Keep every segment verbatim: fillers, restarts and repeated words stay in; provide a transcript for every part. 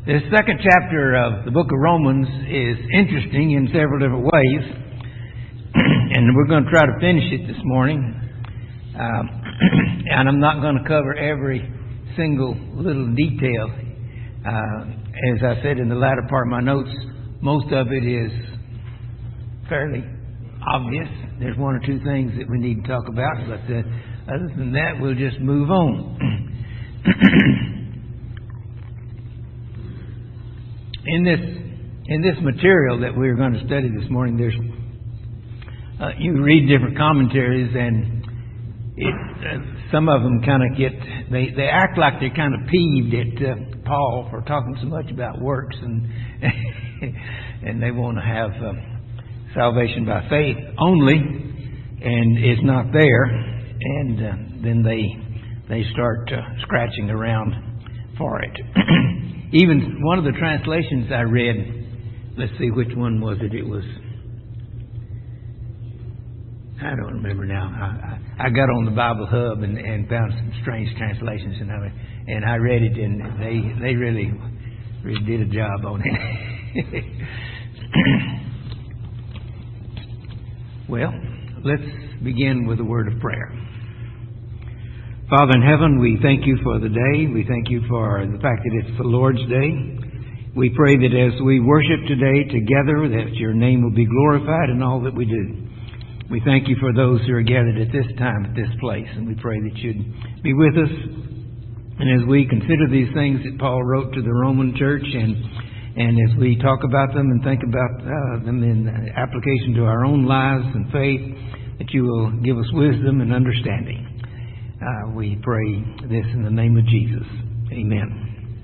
This second chapter of the book of Romans is interesting in several different ways, and we're going to try to finish it this morning. Um, and I'm not going to cover every single little detail. Uh, as I said in the latter part of my notes, most of it is fairly obvious. There's one or two things that we need to talk about, but uh, other than that, we'll just move on. In this in this material that we're going to study this morning, there's uh, you read different commentaries, and it, uh, some of them kind of get they, they act like they're kind of peeved at uh, Paul for talking so much about works, and and they want to have uh, salvation by faith only, and it's not there, and uh, then they they start uh, scratching around for it. Even one of the translations I read, let's see, which one was it? It was, I don't remember now. I, I, I got on the Bible Hub and, and found some strange translations, and I, and I read it, and they they really, really did a job on it. Well, let's begin with a word of prayer. Father in heaven, we thank you for the day. We thank you for the fact that it's the Lord's Day. We pray that as we worship today together, that your name will be glorified in all that we do. We thank you for those who are gathered at this time, at this place, and we pray that you'd be with us. And as we consider these things that Paul wrote to the Roman church, and and as we talk about them and think about uh, them in application to our own lives and faith, that you will give us wisdom and understanding. Uh, we pray this in the name of Jesus. Amen.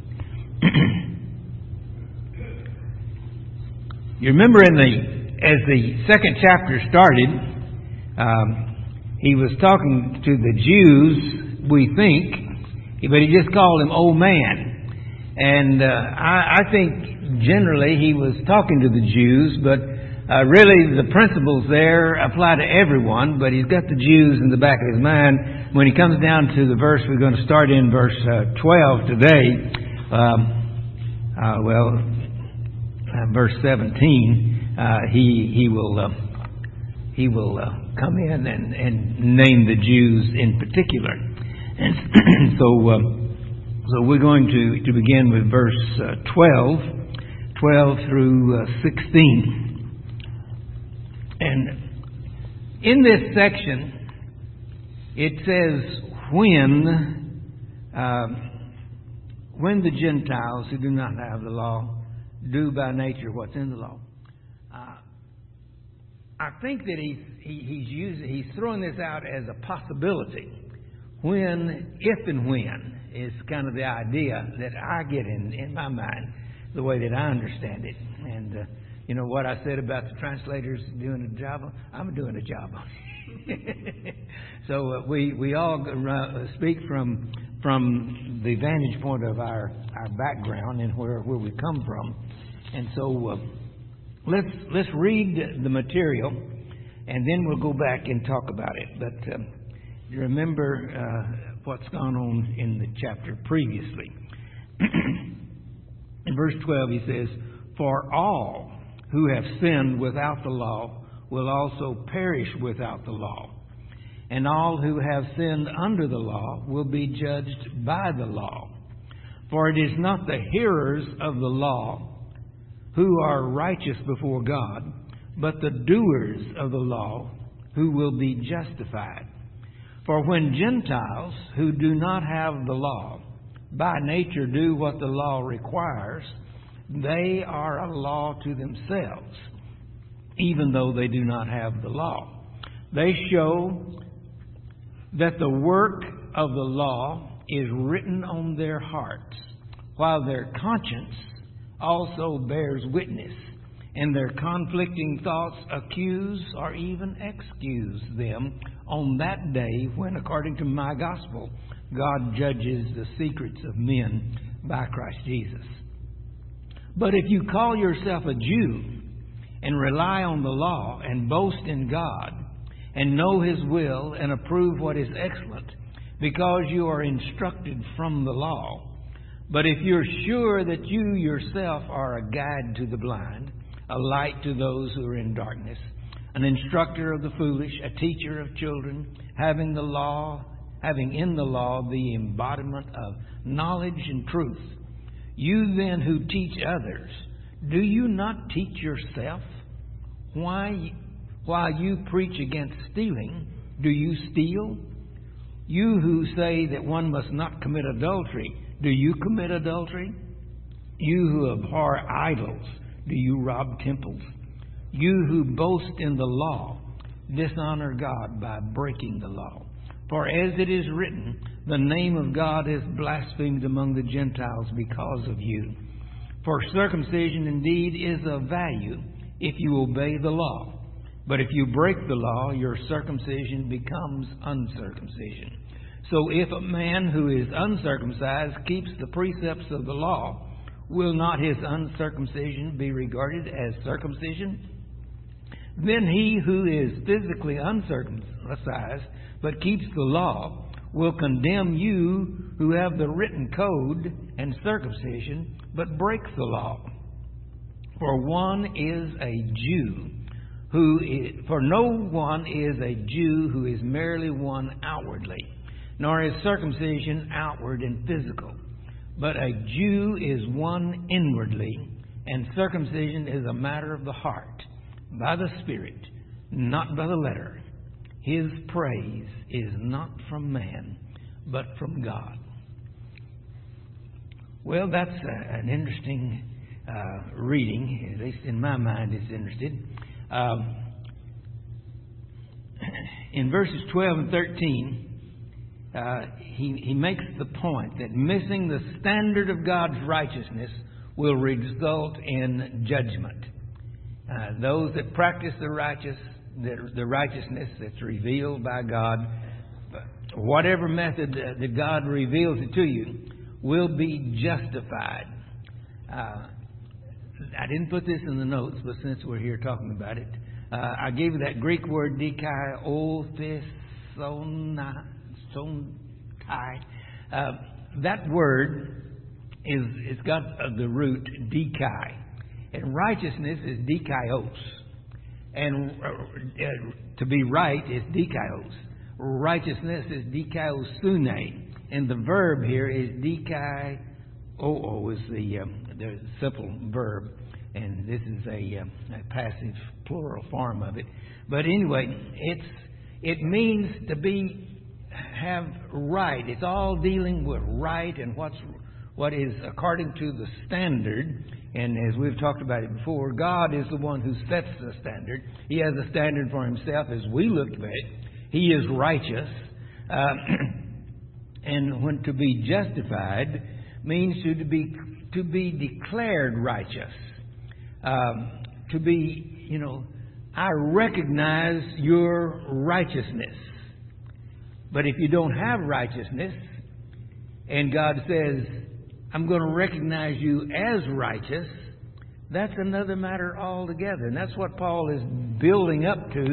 You remember in the as the second chapter started, um, he was talking to the Jews, we think, but he just called him old man. And uh, I, I think generally he was talking to the Jews, but Uh, really, the principles there apply to everyone, but he's got the Jews in the back of his mind. When he comes down to the verse we're going to start in, verse uh, twelve today, um, uh, well, uh, verse seventeen, uh, he he will uh, he will uh, come in and, and name the Jews in particular, and so uh, so we're going to to begin with verse uh, twelve, twelve through uh, sixteen. And in this section, it says, when uh, when the Gentiles who do not have the law do by nature what's in the law. Uh, I think that he's, he, he's, using, he's throwing this out as a possibility. When, if and when, is kind of the idea that I get in, in my mind, the way that I understand it. And uh, You know what I said about the translators doing a job? I'm doing a job on it. So uh, we we all uh, speak from from the vantage point of our, our background and where, where we come from. And so uh, let's let's read the material, and then we'll go back and talk about it. But uh, remember uh, what's gone on in the chapter previously. In verse twelve, he says, "For all who have sinned without the law will also perish without the law. And all who have sinned under the law will be judged by the law. For it is not the hearers of the law who are righteous before God, but the doers of the law who will be justified. For when Gentiles who do not have the law by nature do what the law requires, they are a law to themselves, even though they do not have the law. They show that the work of the law is written on their hearts, while their conscience also bears witness, and their conflicting thoughts accuse or even excuse them on that day when, according to my gospel, God judges the secrets of men by Christ Jesus. But if you call yourself a Jew and rely on the law and boast in God and know His will and approve what is excellent because you are instructed from the law, But if you're sure that you yourself are a guide to the blind, a light to those who are in darkness, an instructor of the foolish, a teacher of children, having the law, having in the law the embodiment of knowledge and truth, you then who teach others, do you not teach yourself? Why, while you preach against stealing, do you steal? You who say that one must not commit adultery, do you commit adultery? You who abhor idols, do you rob temples? You who boast in the law, dishonor God by breaking the law. For as it is written, the name of God is blasphemed among the Gentiles because of you. For circumcision indeed is of value if you obey the law. But if you break the law, your circumcision becomes uncircumcision. So if a man who is uncircumcised keeps the precepts of the law, will not his uncircumcision be regarded as circumcision? Then he who is physically uncircumcised but keeps the law will condemn you who have the written code and circumcision but breaks the law. For one is a Jew who is, for no one is a Jew who is merely one outwardly, nor is circumcision outward and physical. But a Jew is one inwardly, and circumcision is a matter of the heart, by the Spirit, not by the letter. His praise is not from man, but from God. Well, that's uh, an interesting uh, reading, at least in my mind it's interesting. Um, in verses twelve and thirteen, Uh, he, he makes the point that missing the standard of God's righteousness will result in judgment. Uh, those that practice the righteous, the, the righteousness that's revealed by God, whatever method that God reveals it to you, will be justified. Uh, I didn't put this in the notes, but since we're here talking about it, uh, I gave you that Greek word dikaiothesona. Uh, that word is it's got uh, the root dikai, and righteousness is dikaios, and uh, uh, to be right is dikaios. Righteousness is dikaiosune, and the verb here is dikaio is the um, the simple verb, and this is a, um, a passive plural form of it. But anyway, it's it means to be. Have right. It's all dealing with right and what's what is according to the standard. And as we've talked about it before, God is the one who sets the standard. He has a standard for himself as we look at it. He is righteous. Uh, and when to be justified means to, to be to be declared righteous. Um, to be, you know, I recognize your righteousness. But if you don't have righteousness, and God says, I'm going to recognize you as righteous, that's another matter altogether. And that's what Paul is building up to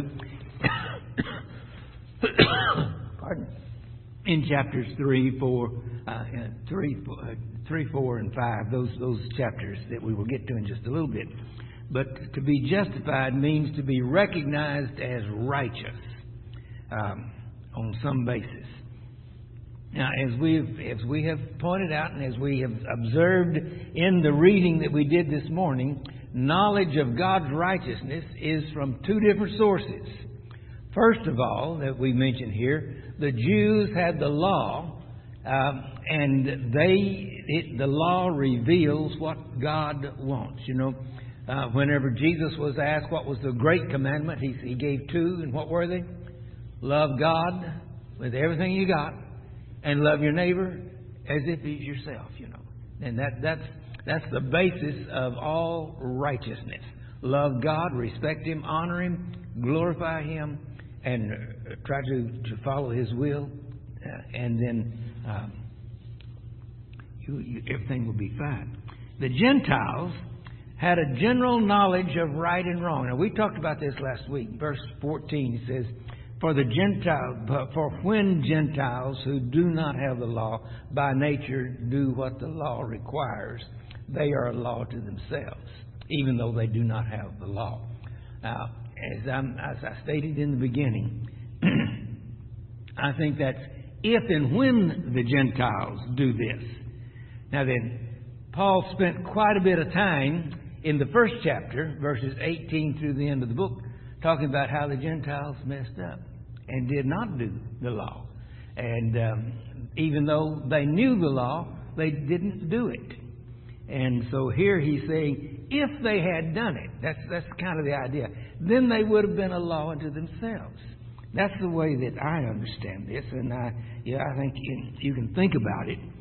pardon, in chapters three, four, uh, three, uh, three, four, and five. Those those chapters that we will get to in just a little bit. But to be justified means to be recognized as righteous. Um, on some basis. Now, as we've as we have pointed out and as we have observed in the reading that we did this morning, knowledge of God's righteousness is from two different sources. First of all, that we mentioned here, the Jews had the law, um, and they it, the law reveals what God wants. You know, uh, whenever Jesus was asked what was the great commandment, he, he gave two, and what were they? Love God with everything you got, and love your neighbor as if he's yourself, you know. And that that's that's the basis of all righteousness. Love God, respect Him, honor Him, glorify Him, and uh, try to, to follow His will, uh, and then um, you, you, everything will be fine. The Gentiles had a general knowledge of right and wrong. Now, we talked about this last week. Verse fourteen says, For the Gentile, for when Gentiles who do not have the law by nature do what the law requires, they are a law to themselves, even though they do not have the law. Now, as, I'm, as I stated in the beginning, I think that's if and when the Gentiles do this. Now then, Paul spent quite a bit of time in the first chapter, verses eighteen through the end of the book, talking about how the Gentiles messed up and did not do the law. And um, even though they knew the law, they didn't do it. And so here he's saying, if they had done it, that's that's kind of the idea, then they would have been a law unto themselves. That's the way that I understand this, and I, yeah, I think you, you can think about it.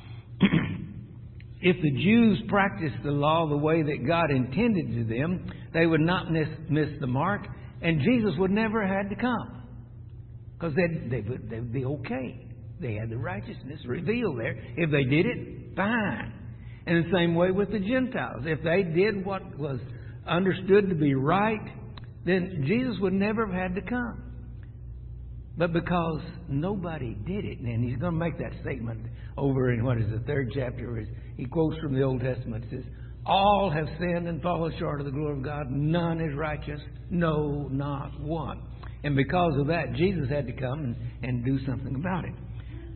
If the Jews practiced the law the way that God intended to them, they would not miss, miss the mark, and Jesus would never have had to come. Because they'd, they would they would be okay. They had the righteousness revealed there. If they did it, fine. And the same way with the Gentiles. If they did what was understood to be right, then Jesus would never have had to come. But because nobody did it, and he's going to make that statement over in what is the third chapter, where he quotes from the Old Testament. It says, all have sinned and fallen short of the glory of God. None is righteous. No, not one. And because of that, Jesus had to come and, and do something about it.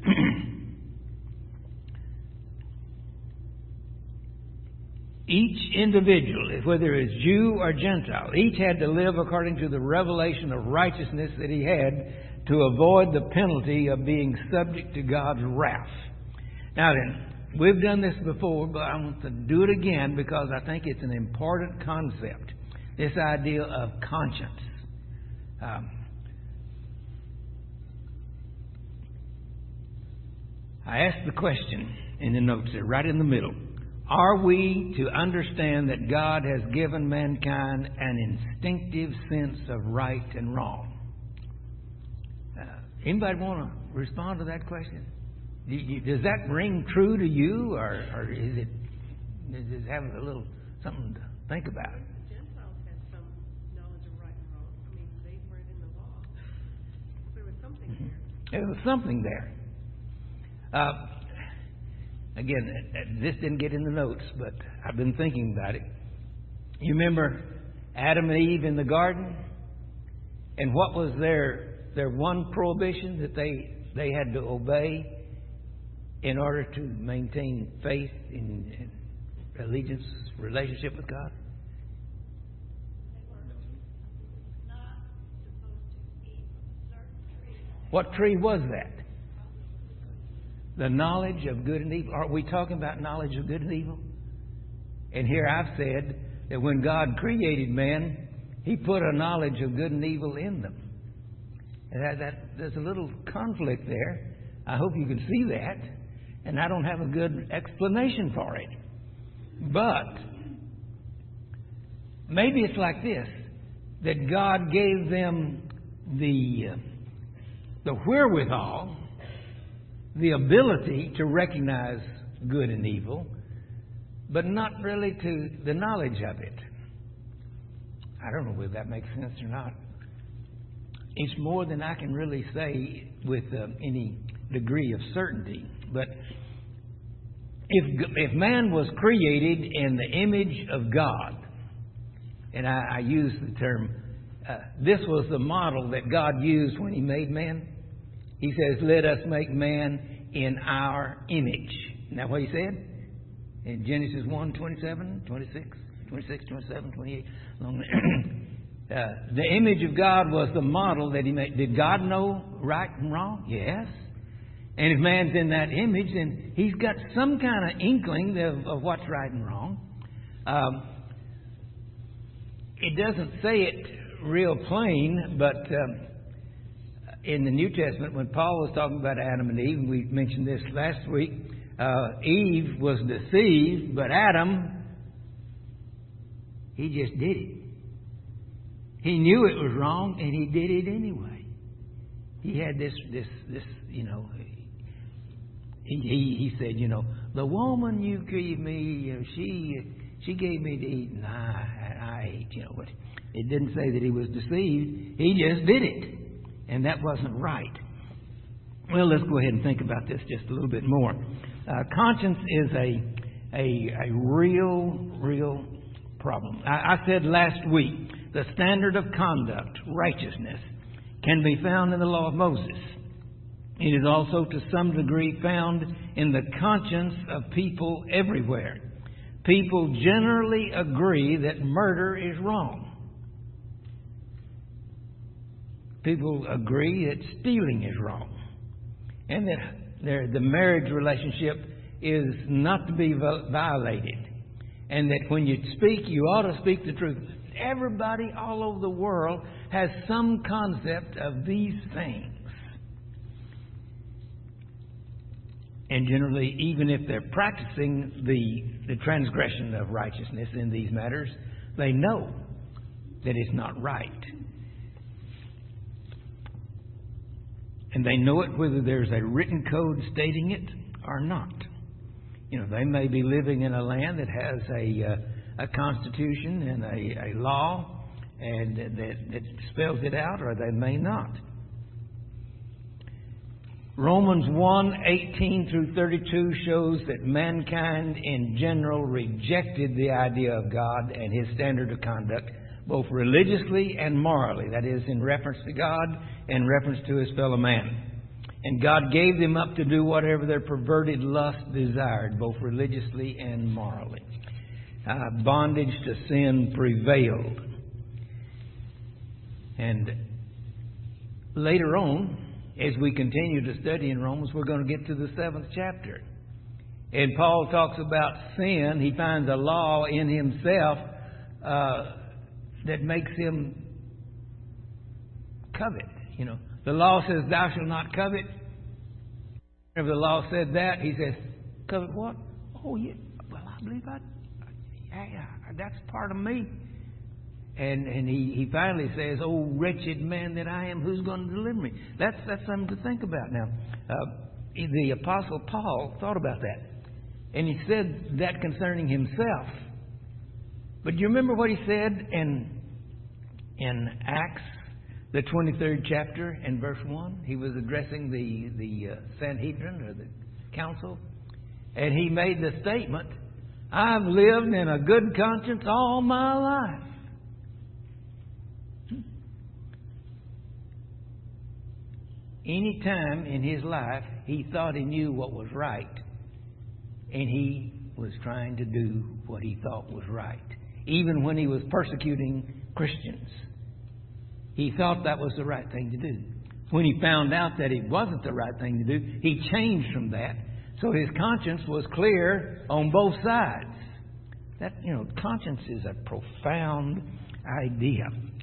Each individual, whether it's Jew or Gentile, each had to live according to the revelation of righteousness that he had to avoid the penalty of being subject to God's wrath. Now then, we've done this before, but I want to do it again because I think it's an important concept. This idea of conscience. Um, I asked the question in the notes there, right in the middle. Are we to understand that God has given mankind an instinctive sense of right and wrong? Uh, anybody want to respond to that question? Do you, does that ring true to you, or, or is it is it having a little something to think about? The Gentiles had some knowledge of right and wrong. I mean, they weren't in the law. There was something Mm-hmm. there. There was something there. Uh, Again, this didn't get in the notes, but I've been thinking about it. You remember Adam and Eve in the garden? And what was their their one prohibition that they, they had to obey in order to maintain faith in, in allegiance, relationship with God? What tree was that? The knowledge of good and evil. Are we talking about knowledge of good and evil? And here I've said that when God created man, He put a knowledge of good and evil in them. And that, that there's a little conflict there. I hope you can see that. And I don't have a good explanation for it. But maybe it's like this, that God gave them the, uh, the wherewithal, the ability to recognize good and evil, but not really to the knowledge of it. I don't know whether that makes sense or not. It's more than I can really say with uh, any degree of certainty. But if if man was created in the image of God, and I, I use the term, uh, this was the model that God used when He made man. He says, let us make man in our image. Isn't that what He said? In Genesis one, twenty-seven, twenty-six, twenty-six, twenty-seven, twenty-eight. uh, the image of God was the model that He made. Did God know right and wrong? Yes. And if man's in that image, then he's got some kind of inkling of, of what's right and wrong. Um, it doesn't say it real plain, but... Um, in the New Testament, when Paul was talking about Adam and Eve, and we mentioned this last week, uh, Eve was deceived, but Adam, he just did it. He knew it was wrong, and he did it anyway. He had this, this, this, you know, he, he, he said, you know, the woman you gave me, you know, she, she gave me to eat, and I, I ate, you know. But it didn't say that he was deceived. He just did it. and that wasn't right. Well, let's go ahead and think about this just a little bit more. Uh, conscience is a, a, a real, real problem. I, I said last week, the standard of conduct, righteousness, can be found in the law of Moses. It is also to some degree found in the conscience of people everywhere. People generally agree that murder is wrong. People agree that stealing is wrong. And that the marriage relationship is not to be violated. And that when you speak, you ought to speak the truth. Everybody all over the world has some concept of these things. And generally, even if they're practicing the, the transgression of righteousness in these matters, they know that it's not right. And they know it whether there's a written code stating it or not. You know, they may be living in a land that has a, uh, a constitution and a, a law and that, that spells it out, or they may not. Romans one, eighteen through thirty-two shows that mankind in general rejected the idea of God and His standard of conduct, both religiously and morally. That is, in reference to God and reference to His fellow man. And God gave them up to do whatever their perverted lust desired, both religiously and morally. Uh, bondage to sin prevailed. And later on, as we continue to study in Romans, we're going to get to the seventh chapter. And Paul talks about sin. He finds a law in himself uh, that makes him covet. You know, the law says, "Thou shalt not covet." If the law said that, he says, "Covet what? Oh, yeah. Well, I believe I. Yeah, yeah, that's part of me." And and he, he finally says, "Oh, wretched man that I am, who's going to deliver me?" That's that's something to think about. Now, uh, the Apostle Paul thought about that, and he said that concerning himself. But do you remember what he said in in Acts, the twenty-third chapter, and verse one? He was addressing the the uh, Sanhedrin, or the council, and he made the statement, "I've lived in a good conscience all my life." Any time in his life he thought he knew what was right, and he was trying to do what he thought was right. Even when he was persecuting Christians, he thought that was the right thing to do. When he found out that it wasn't the right thing to do, he changed from that. So his conscience was clear on both sides. That, you know, conscience is a profound idea.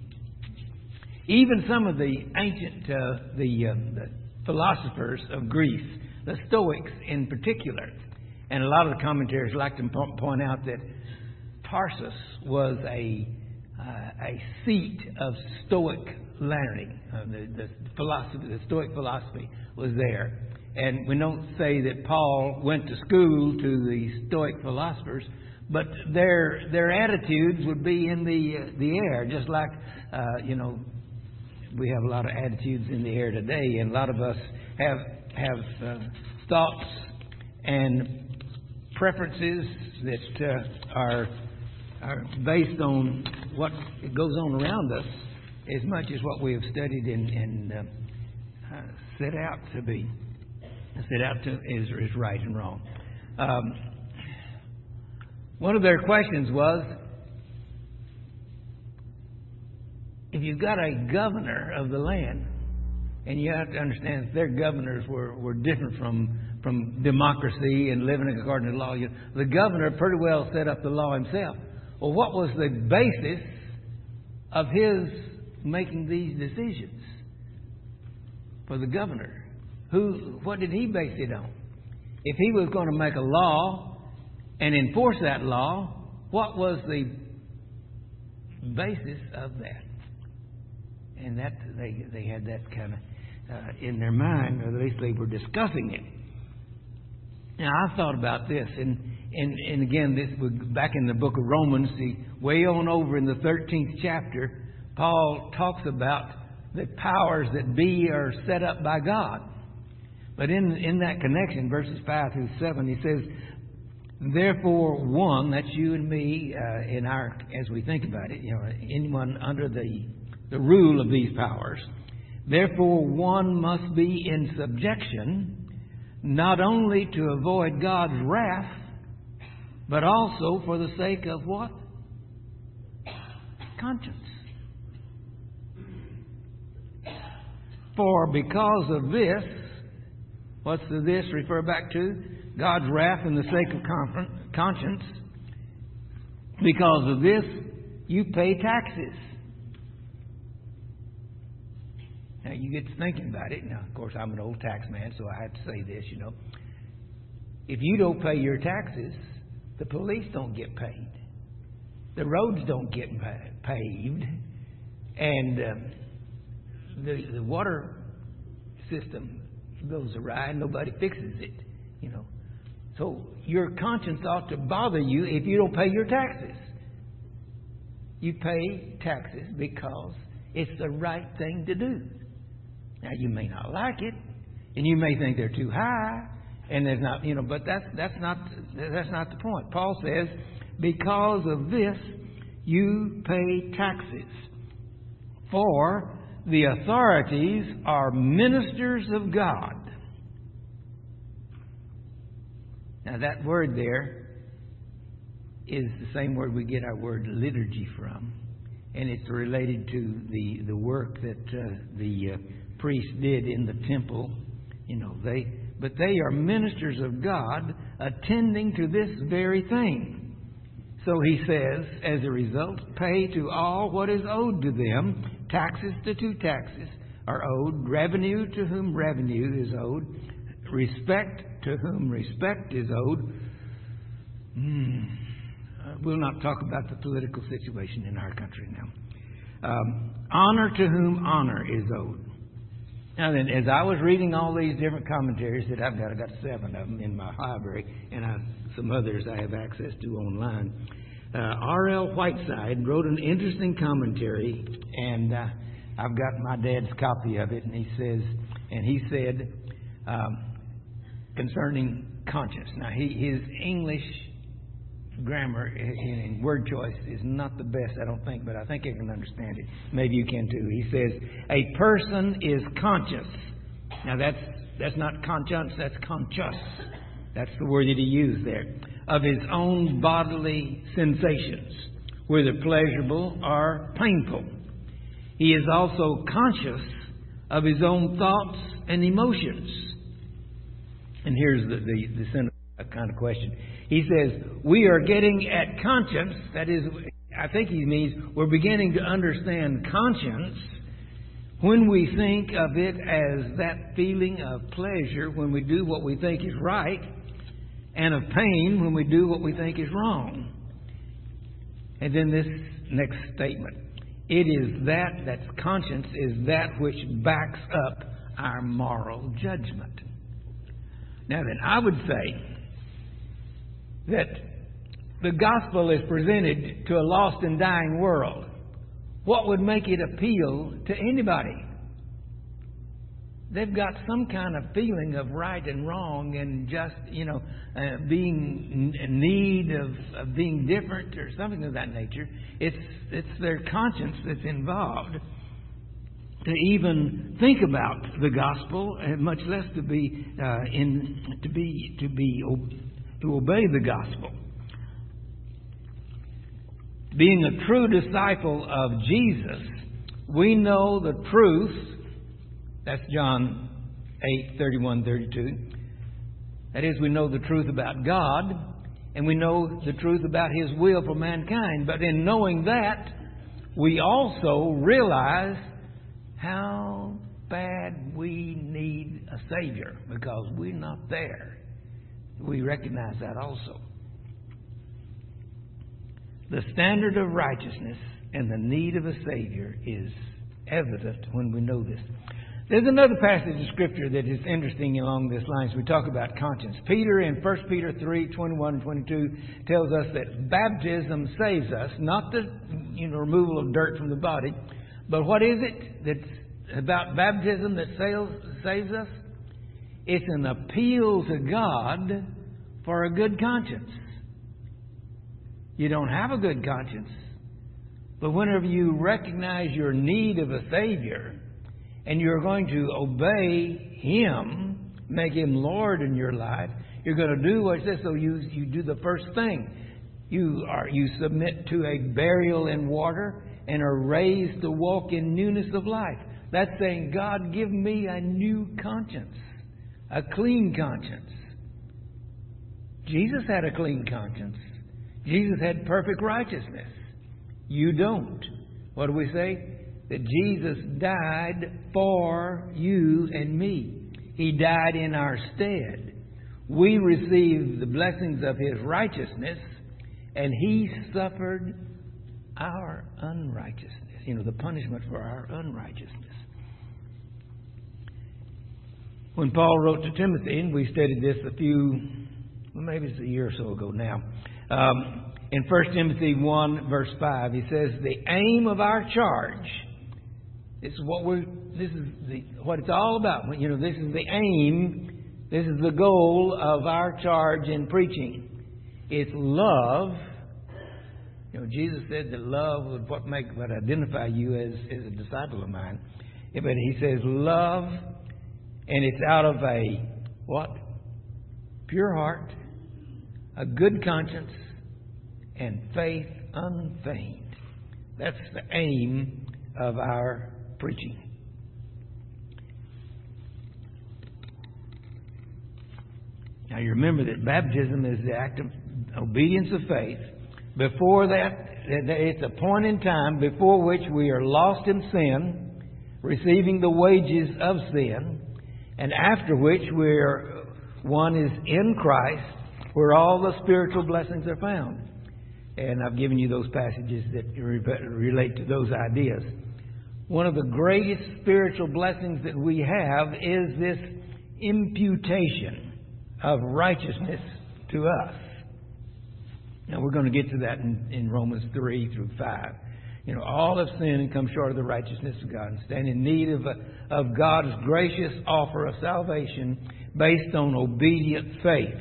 Even some of the ancient, uh, the, uh, the philosophers of Greece, the Stoics in particular, and a lot of the commentaries like to po- point out that Tarsus was a uh, a seat of Stoic learning. Uh, the, the philosophy, the Stoic philosophy was there, and we don't say that Paul went to school to the Stoic philosophers, but their their attitudes would be in the uh, the air, just like uh, you know. We have a lot of attitudes in the air today, and a lot of us have have uh, thoughts and preferences that uh, are are based on what goes on around us, as much as what we have studied and, and uh, uh, set out to be set out to is, is right and wrong. Um, one of their questions was, if you've got a governor of the land, and you have to understand that their governors were, were different from, from democracy and living according to law. You, the governor pretty well set up the law himself. Well, what was the basis of his making these decisions for the governor? Who? What did he base it on? If he was going to make a law and enforce that law, what was the basis of that? And that they they had that kind of uh, in their mind, or at least they were discussing it. Now, I thought about this, and and and again, this was back in the book of Romans. See, way on over in the thirteenth chapter, Paul talks about the powers that be are set up by God. But in in that connection, verses five through seven, he says, therefore one, that's you and me, uh, in our, as we think about it, you know, anyone under the, the rule of these powers, therefore one must be in subjection, not only to avoid God's wrath, but also for the sake of what? Conscience. For because of this, what's the this refer back to? God's wrath and the sake of conscience. Because of this, you pay taxes. Now, you get to thinking about it. Now, of course, I'm an old tax man, so I have to say this, you know. If you don't pay your taxes, the police don't get paid. The roads don't get paved. And um, the, the water system goes awry and nobody fixes it, you know. So your conscience ought to bother you if you don't pay your taxes. You pay taxes because it's the right thing to do. Now, you may not like it, and you may think they're too high, and there's not, you know, but that's that's not that's not the point. Paul says, because of this, you pay taxes, for the authorities are ministers of God. Now, that word there is the same word we get our word liturgy from, and it's related to the the work that uh, the uh, priests did in the temple. You know, they but they are ministers of God, attending to this very thing. So he says, as a result, pay to all what is owed to them. Taxes to whom taxes are owed, revenue to whom revenue is owed, respect to whom respect is owed. Hmm. Uh, we'll not talk about the political situation in our country now. Um, honor to whom honor is owed. Now then, as I was reading all these different commentaries that I've got, I've got seven of them in my library, and I, some others I have access to online. Uh, R L Whiteside wrote an interesting commentary, and uh, I've got my dad's copy of it, and he says, and he said um, concerning conscience. Now, he, his English grammar and word choice is not the best, I don't think, but I think I can understand it. Maybe you can too. He says, a person is conscious. Now, that's that's not conscience, that's conscious. That's the word that he used there. Of his own bodily sensations, whether pleasurable or painful. He is also conscious of his own thoughts and emotions. And here's the, the, the kind of question. He says, we are getting at conscience. That is, I think he means we're beginning to understand conscience when we think of it as that feeling of pleasure when we do what we think is right, and of pain when we do what we think is wrong. And then this next statement. It is that, that's conscience, is that which backs up our moral judgment. Now then, I would say that the gospel is presented to a lost and dying world. What would make it appeal to anybody? They've got some kind of feeling of right and wrong and just, you know, uh, being in need of, of being different or something of that nature. It's it's their conscience that's involved to even think about the gospel, and much less to be uh, in to be to be to obey the gospel. Being a true disciple of Jesus, we know the truth. That's John eight, thirty-one, thirty-two. That is, we know the truth about God, and we know the truth about His will for mankind. But in knowing that, we also realize how bad we need a Savior, because we're not there. We recognize that also. The standard of righteousness and the need of a Savior is evident when we know this. There's another passage of Scripture that is interesting along this line as we talk about conscience. Peter in First Peter three, twenty-one and twenty-two tells us that baptism saves us, not the you know removal of dirt from the body, but what is it? That's about baptism that saves us? It's an appeal to God for a good conscience. You don't have a good conscience, but whenever you recognize your need of a Savior and you're going to obey Him, make Him Lord in your life, you're going to do what it says. So you, you do the first thing. You are you submit to a burial in water and are raised to walk in newness of life. That's saying, God, give me a new conscience, a clean conscience. Jesus had a clean conscience. Jesus had perfect righteousness. You don't. What do we say? That Jesus died for you and me. He died in our stead. We receive the blessings of His righteousness, and He suffered our unrighteousness. You know, the punishment for our unrighteousness. When Paul wrote to Timothy, and we studied this a few, well, maybe it's a year or so ago now. Um, in First Timothy one, verse five, he says, the aim of our charge, this is what we're, this is the, what it's all about. You know, this is the aim, this is the goal of our charge in preaching. It's love. You know, Jesus said that love would what make what identify you as, as a disciple of mine. Yeah, but He says love, and it's out of a what? Pure heart, a good conscience, and faith unfeigned. That's the aim of our preaching. Now you remember that baptism is the act of obedience of faith. Before that, it's a point in time before which we are lost in sin, receiving the wages of sin, and after which we're one is in Christ, where all the spiritual blessings are found. And I've given you those passages that relate to those ideas. One of the greatest spiritual blessings that we have is this imputation of righteousness to us. Now we're going to get to that in, in Romans three through five. You know, all have sinned and come short of the righteousness of God and stand in need of, a, of God's gracious offer of salvation based on obedient faith.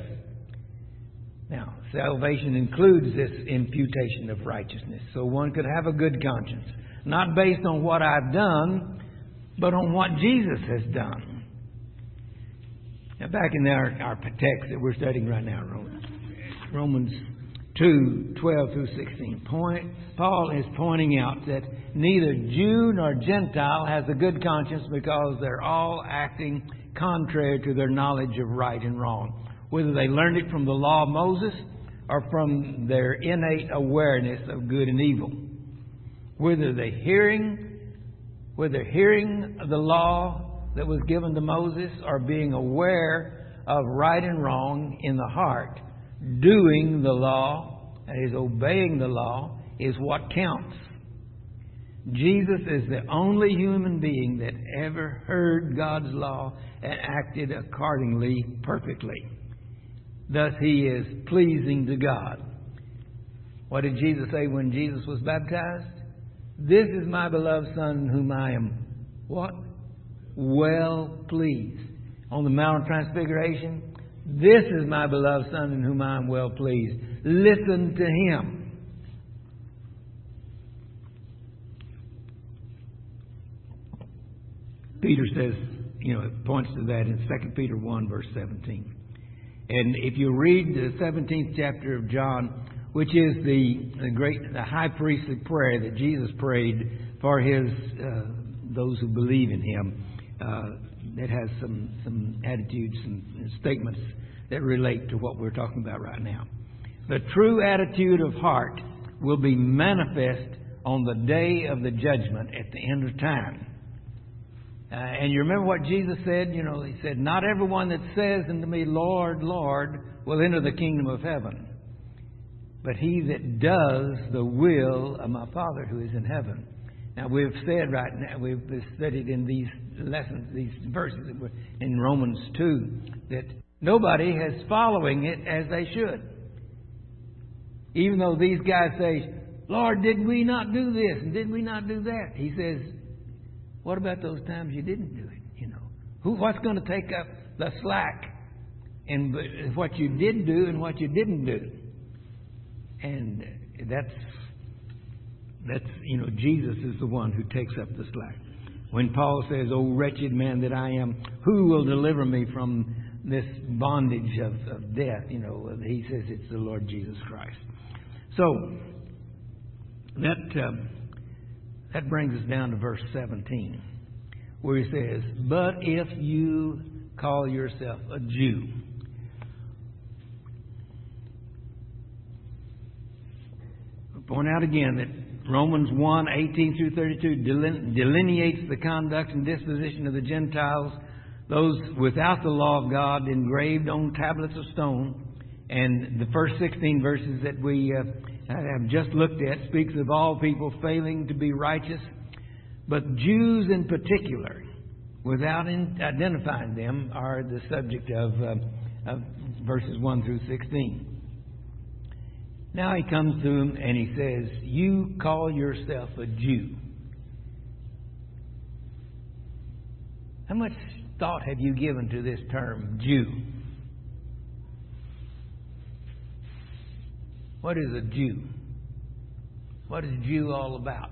Now, salvation includes this imputation of righteousness. So one could have a good conscience, not based on what I've done, but on what Jesus has done. Now, back in our, our text that we're studying right now, Romans, Romans two, twelve through sixteen. Point, Paul is pointing out that neither Jew nor Gentile has a good conscience because they're all acting contrary to their knowledge of right and wrong, whether they learned it from the law of Moses or from their innate awareness of good and evil. Whether they're hearing, whether hearing the law that was given to Moses or being aware of right and wrong in the heart, doing the law, that is, obeying the law, is what counts. Jesus is the only human being that ever heard God's law and acted accordingly perfectly. Thus, He is pleasing to God. What did Jesus say when Jesus was baptized? This is my beloved Son, whom I am, what? Well pleased. On the Mount of Transfiguration, this is my beloved Son, in whom I am well pleased. Listen to Him. Peter says, you know, it points to that in Second Peter one, verse seventeen. And if you read the seventeenth chapter of John, which is the, the great, the high priestly prayer that Jesus prayed for His uh, those who believe in Him, uh, it has some some attitudes and statements that relate to what we're talking about right now. The true attitude of heart will be manifest on the day of the judgment at the end of time. Uh, and you remember what Jesus said? You know, He said, not everyone that says unto me, Lord, Lord, will enter the kingdom of heaven, but he that does the will of my Father who is in heaven. Now, we've said right now, we've studied in these lessons, these verses in Romans two, that nobody is following it as they should. Even though these guys say, Lord, did we not do this and did we not do that? He says, what about those times you didn't do it? You know, who, what's going to take up the slack in what you did do and what you didn't do? And that's, that's, you know, Jesus is the one who takes up the slack. When Paul says, "O wretched man that I am, who will deliver me from this bondage of, of death?" You know, he says it's the Lord Jesus Christ. So that um, that brings us down to verse seventeen, where he says, "But if you call yourself a Jew." I'll point out again that Romans one, eighteen through thirty-two delineates the conduct and disposition of the Gentiles, those without the law of God, engraved on tablets of stone. And the first sixteen verses that we uh, have just looked at speaks of all people failing to be righteous, but Jews in particular, without in identifying them, are the subject of, uh, of verses one through sixteen. Now he comes to him and he says, "You call yourself a Jew." How much thought have you given to this term, Jew? What is a Jew? What is Jew all about?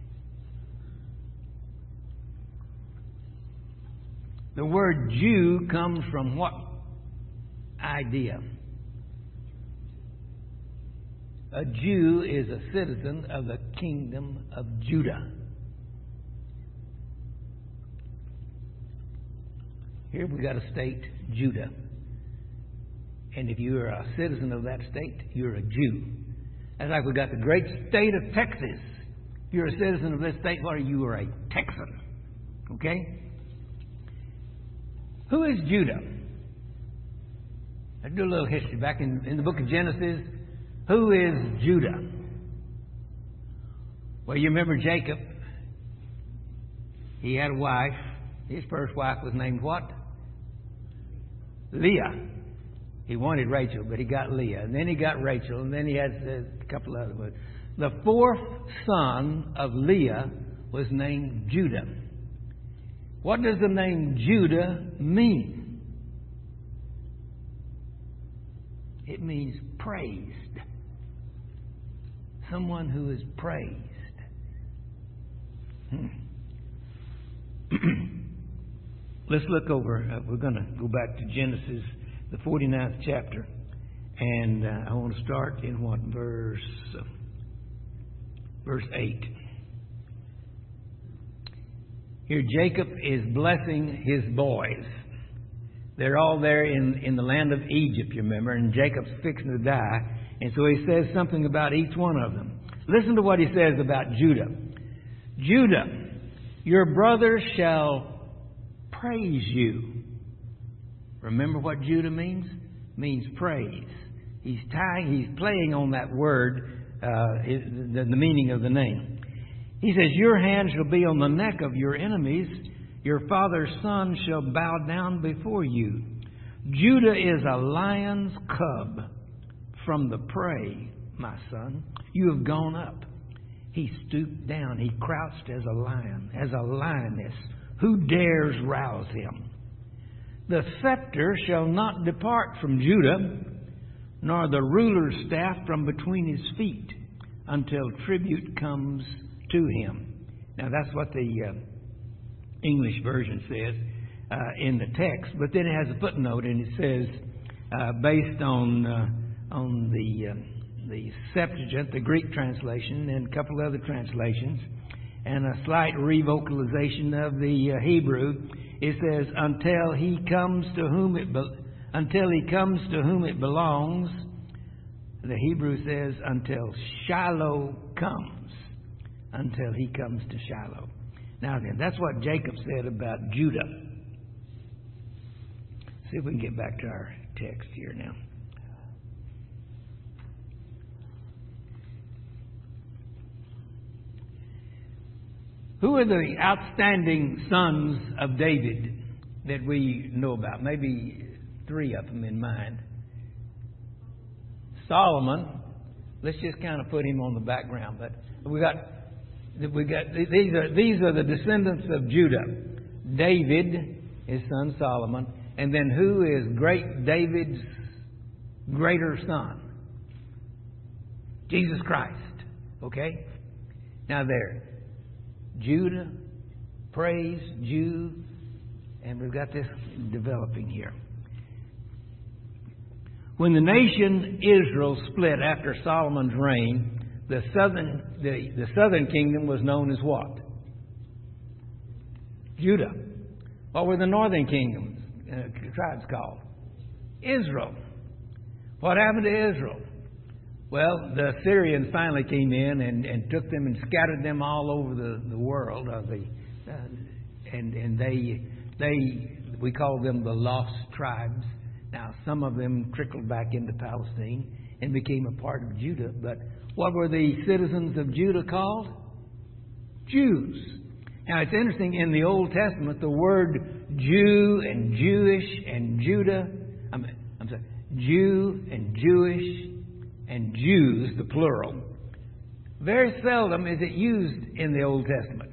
The word Jew comes from what idea? A Jew is a citizen of the kingdom of Judah. Here we got a state, Judah. And if you are a citizen of that state, you're a Jew. That's like we got the great state of Texas. If you're a citizen of this state, what are you? You are a Texan. Okay? Who is Judah? Let's do a little history. Back in, in the book of Genesis, who is Judah? Well, you remember Jacob. He had a wife. His first wife was named what? Leah. He wanted Rachel, but he got Leah. And then he got Rachel, and then he had a couple other ones. The fourth son of Leah was named Judah. What does the name Judah mean? It means praised. Someone who is praised. Hmm. Let's look over. Uh, we're going to go back to Genesis, the forty-ninth chapter. And uh, I want to start in what? Verse, uh, verse eight. Here Jacob is blessing his boys. They're all there in, in the land of Egypt, you remember, and Jacob's fixing to die. And so he says something about each one of them. Listen to what he says about Judah. "Judah, your brothers shall praise you." Remember what Judah means? It means praise. He's tying, he's playing on that word, uh, the, the meaning of the name. He says, "Your hand shall be on the neck of your enemies. Your father's son shall bow down before you. Judah is a lion's cub from the prey, my son. You have gone up. He stooped down. He crouched as a lion, as a lioness. Who dares rouse him? The scepter shall not depart from Judah, nor the ruler's staff from between his feet, until tribute comes to him." Now that's what the uh, English version says uh, in the text, but then it has a footnote, and it says, uh, based on uh, on the uh, the Septuagint, the Greek translation, and a couple of other translations, and a slight revocalization of the uh, Hebrew, it says, "Until he comes to whom it be- until he comes to whom it belongs." The Hebrew says, "Until Shiloh comes." Until he comes to Shiloh. Now then, that's what Jacob said about Judah. See if we can get back to our text here now. Who are the outstanding sons of David that we know about? Maybe three of them in mind. Solomon. Let's just kind of put him on the background. But we got We got these are these are the descendants of Judah. David, his son Solomon, and then who is great David's greater son? Jesus Christ. Okay? Now there. Judah, praise, Jew, and we've got this developing here. When the nation Israel split after Solomon's reign, the southern the, the southern kingdom was known as what? Judah. What were the northern kingdoms, uh, tribes called? Israel. What happened to Israel? Well, the Assyrians finally came in and, and took them and scattered them all over the, the world. Uh, the, uh, and and they, they, we call them the lost tribes. Now, some of them trickled back into Palestine and became a part of Judah. But what were the citizens of Judah called? Jews. Now, it's interesting, in the Old Testament, the word Jew and Jewish and Judah, I'm, I'm sorry, Jew and Jewish and Jews, the plural, very seldom is it used in the Old Testament.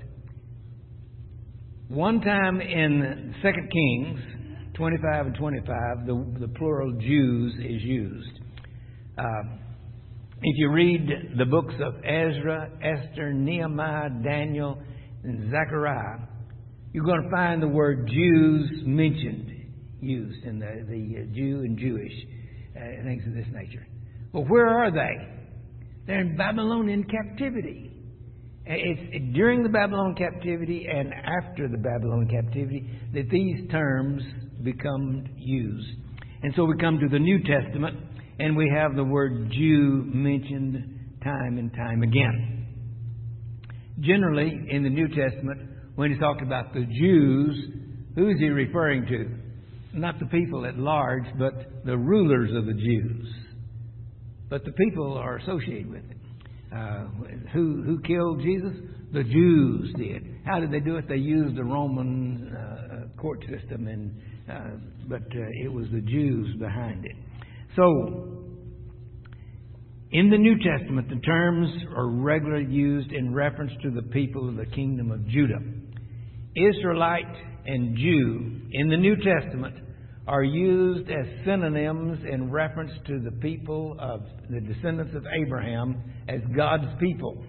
One time in Second Kings twenty-five and twenty-five, the, the plural Jews is used. Uh, if you read the books of Ezra, Esther, Nehemiah, Daniel, and Zechariah, you're going to find the word Jews mentioned, used in the, the uh, Jew and Jewish, uh, things of this nature. But where are they? They're in Babylonian captivity. It's during the Babylon captivity and after the Babylon captivity that these terms become used. And so we come to the New Testament and we have the word Jew mentioned time and time again. Generally, in the New Testament, when he talked about the Jews, who is he referring to? Not the people at large, but the rulers of the Jews. But the people are associated with it. Uh, who who killed Jesus? The Jews did. How did they do it? They used the Roman uh, court system, and uh, but uh, it was the Jews behind it. So, in the New Testament, the terms are regularly used in reference to the people of the kingdom of Judah. Israelite and Jew in the New Testament are used as synonyms in reference to the people of the descendants of Abraham as God's people.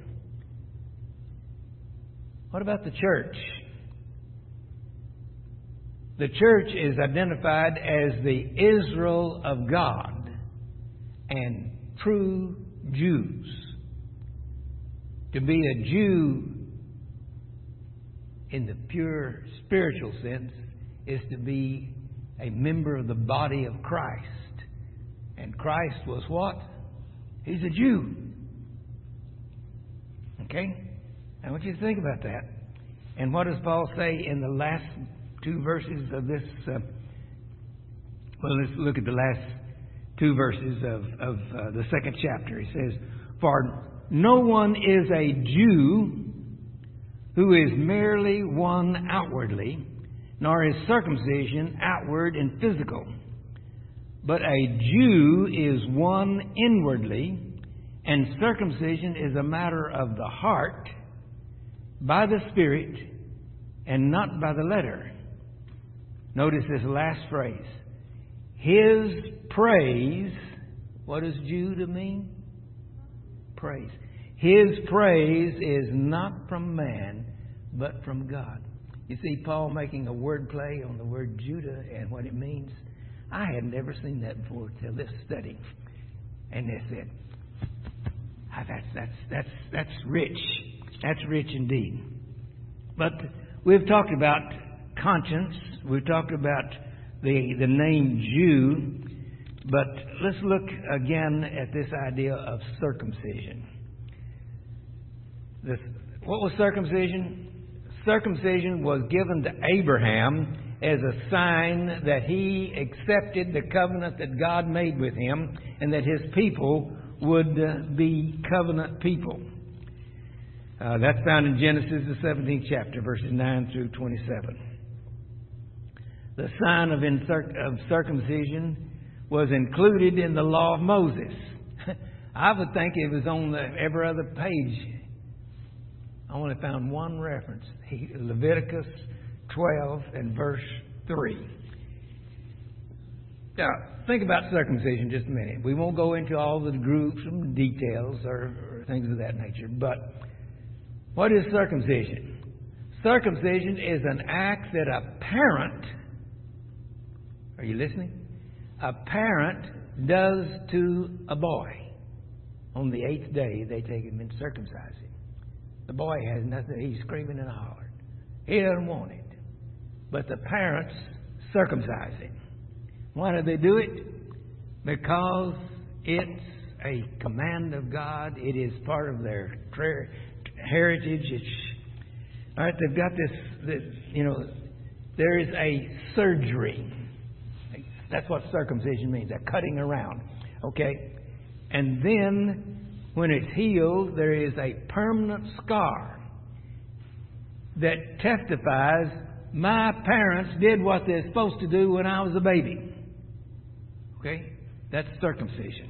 What about the church? The church is identified as the Israel of God and true Jews. To be a Jew in the pure spiritual sense is to be a member of the body of Christ. And Christ was what? He's a Jew. Okay? I want you to think about that. And what does Paul say in the last two verses of this? Uh, well, let's look at the last two verses of, of uh, the second chapter. He says, "For no one is a Jew who is merely one outwardly, nor is circumcision outward and physical. But a Jew is one inwardly, and circumcision is a matter of the heart, by the Spirit, and not by the letter." Notice this last phrase. His praise, what does Judah mean? Praise. His praise is not from man, but from God. You see Paul making a word play on the word Judah and what it means. I had never seen that before till this study. And they said, ah, that's, that's, that's, that's rich. That's rich indeed. But we've talked about conscience. We've talked about the, the name Jew. But let's look again at this idea of circumcision. This, what was circumcision? Circumcision was given to Abraham as a sign that he accepted the covenant that God made with him and that his people would uh, be covenant people. Uh, that's found in Genesis, the seventeenth chapter, verses nine through twenty-seven. The sign of, incir- of circumcision was included in the law of Moses. I would think it was on the, every other page I only found one reference. He, Leviticus twelve and verse three. Now, think about circumcision just a minute. We won't go into all the groups and details or, or things of that nature. But what is circumcision? Circumcision is an act that a parent, are you listening? A parent does to a boy. On the eighth day, they take him and circumcise him. The boy has nothing. He's screaming and hollering. He doesn't want it. But the parents circumcise him. Why do they do it? Because it's a command of God. It is part of their tra- heritage. It's, all right, they've got this, this, you know, there is a surgery. That's what circumcision means, a cutting around. Okay? And then, when it's healed, there is a permanent scar that testifies, my parents did what they're supposed to do when I was a baby. Okay? That's circumcision.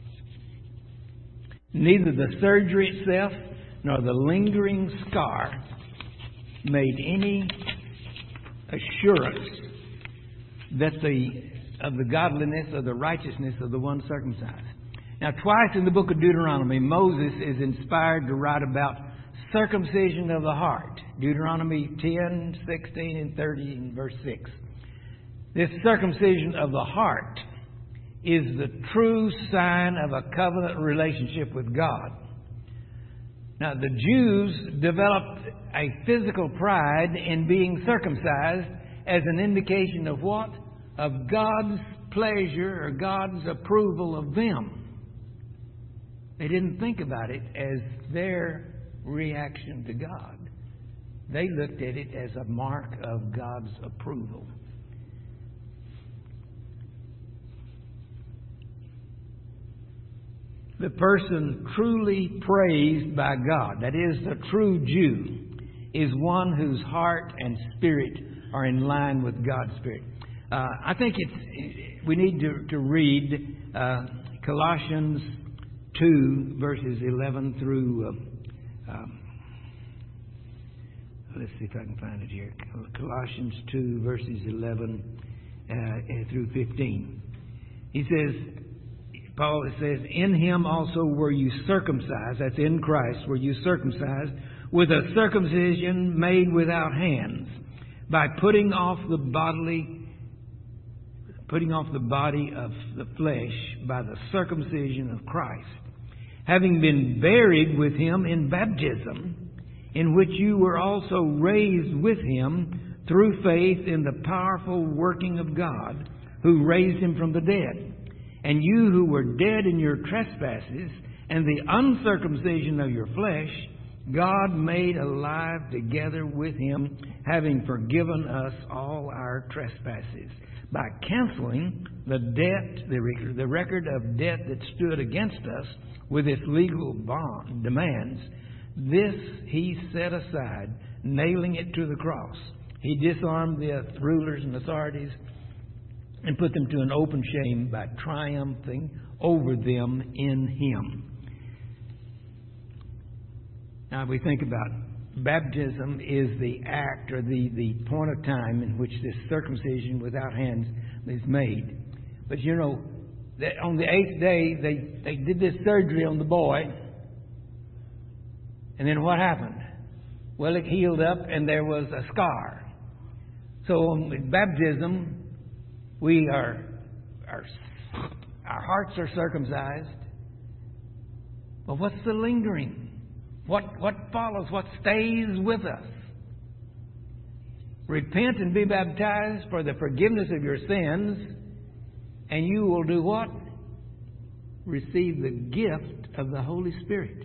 Neither the surgery itself nor the lingering scar made any assurance that the of the godliness or the righteousness of the one circumcised. Now, twice in the book of Deuteronomy, Moses is inspired to write about circumcision of the heart. Deuteronomy ten, sixteen, and thirty, and verse six. This circumcision of the heart is the true sign of a covenant relationship with God. Now, the Jews developed a physical pride in being circumcised as an indication of what? Of God's pleasure or God's approval of them. They didn't think about it as their reaction to God. They looked at it as a mark of God's approval. The person truly praised by God, that is, the true Jew, is one whose heart and spirit are in line with God's Spirit. Uh, I think it's we need to, to read uh, Colossians two, verses eleven through, uh, um, let's see if I can find it here. Colossians two, verses eleven uh, through fifteen. He says, Paul says, in him also were you circumcised, that's in Christ, were you circumcised, with a circumcision made without hands, by putting off the bodily, putting off the body of the flesh by the circumcision of Christ, having been buried with him in baptism, in which you were also raised with him through faith in the powerful working of God, who raised him from the dead. And you who were dead in your trespasses and the uncircumcision of your flesh, God made alive together with him, having forgiven us all our trespasses, by canceling the debt, the, the record of debt that stood against us with its legal bond demands. This he set aside, nailing it to the cross. He disarmed the rulers and authorities and put them to an open shame by triumphing over them in him. Now, we think about baptism is the act or the, the point of time in which this circumcision without hands is made. But you know, that on the eighth day, they, they did this surgery on the boy. And then what happened? Well, it healed up and there was a scar. So in baptism, we are, are, our hearts are circumcised. But what's the lingering? What, what follows? What stays with us? Repent and be baptized for the forgiveness of your sins, and you will do what? Receive the gift of the Holy Spirit.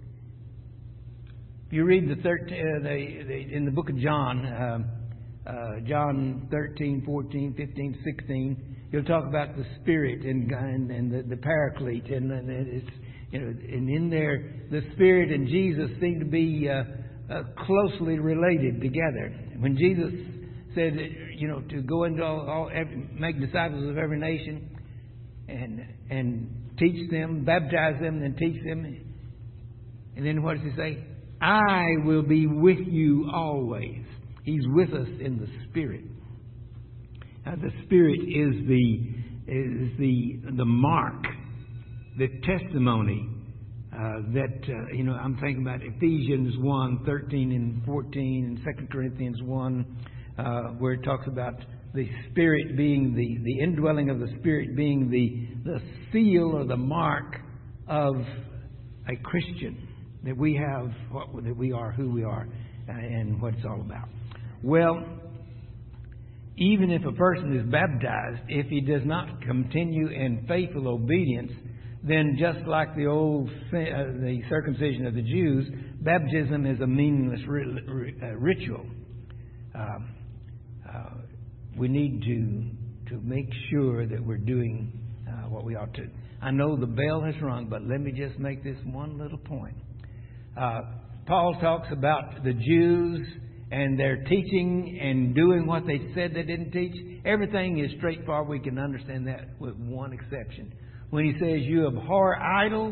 If you read the, thirteen, uh, the, the in the book of John, uh, uh, John thirteen, fourteen, fifteen, sixteen, he'll talk about the Spirit and and, and the, the Paraclete, and, and it's you know, and in there the Spirit and Jesus seem to be uh, uh, closely related together. When Jesus said, you know, to go into all, all every, make disciples of every nation, and and teach them, baptize them, and teach them, and then what does he say? I will be with you always. He's with us in the Spirit. Now, the Spirit is the is the the mark, the testimony uh, that uh, you know. I'm thinking about Ephesians one, thirteen and fourteen, and Second Corinthians one, uh, where it talks about the Spirit being the the indwelling of the Spirit being the the seal or the mark of a Christian, that we have what that we are, who we are, uh, and what it's all about. Well, even if a person is baptized, if he does not continue in faithful obedience, then just like the old uh, the circumcision of the Jews, baptism is a meaningless ri- ri- uh, ritual. Uh, uh, we need to to make sure that we're doing uh, what we ought to. I know the bell has rung, but let me just make this one little point. Uh, Paul talks about the Jews and their teaching and doing what they said they didn't teach. Everything is straightforward. We can understand that with one exception. When he says you abhor idols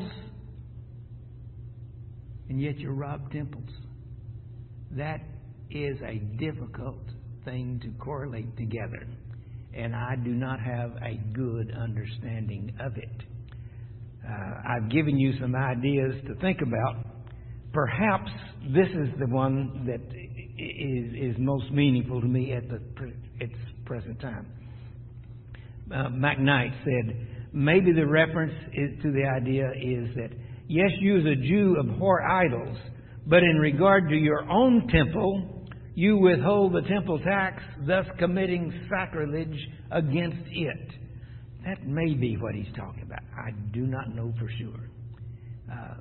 and yet you rob temples, that is a difficult thing to correlate together. And I do not have a good understanding of it. Uh, I've given you some ideas to think about. Perhaps this is the one that is, is most meaningful to me at the its present time. Uh, McKnight said, maybe the reference is, to the idea is that, yes, you as a Jew abhor idols, but in regard to your own temple, you withhold the temple tax, thus committing sacrilege against it. That may be what he's talking about. I do not know for sure. Uh,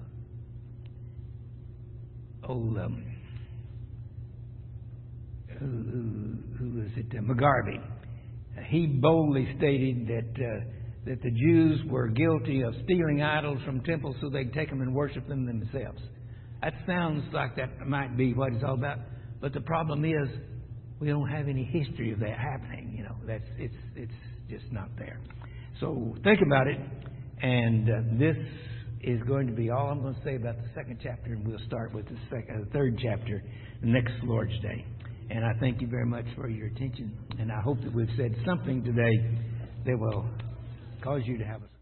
oh, um, who, who, who is it? Uh, McGarvey. Uh, he boldly stated that uh, that the Jews were guilty of stealing idols from temples so they'd take them and worship them themselves. That sounds like that might be what it's all about. But the problem is, we don't have any history of that happening. You know, that's it's it's just not there. So think about it, and uh, this is going to be all I'm going to say about the second chapter, and we'll start with the second, uh, third chapter next Lord's Day. And I thank you very much for your attention, and I hope that we've said something today that will cause you to have a